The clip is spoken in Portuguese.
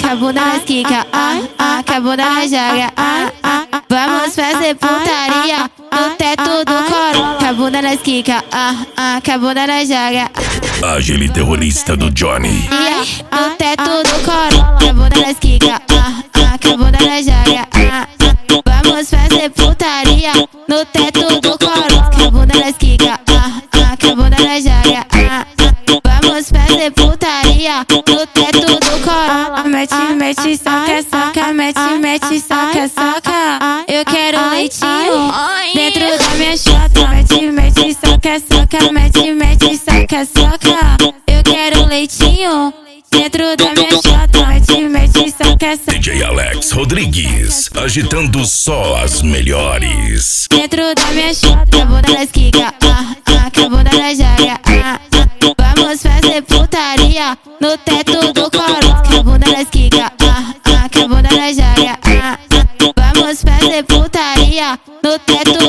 a bunda na esquica, que a bunda na joga, Vamos fazer putaria no teto do coro, que a bunda na esquica, que a bunda na joga. Agile terrorista do Johnny. No teto do coro, que a bunda na esquica, que a bunda na joga. Vamos fazer putaria no teto do coro, que a bunda na esquica, que a bunda na joga. Vamos fazer putaria no teto do coro. Mete, mete, soca, soca, mete, mete, soca, soca. Eu quero leitinho dentro da minha chota. Mete, mete, soca, soca, mete, mete, soca, soca. Eu quero leitinho dentro da minha chota. Mete, mete, soca, soca. DJ Alex Rodrigues, agitando só as melhores. Dentro da minha chota, a bunda na esquica, que a bunda na joga. Vamos fazer putaria no teto do coro, que a bunda na esquica, que a bunda na joga. Vamos fazer putaria no teto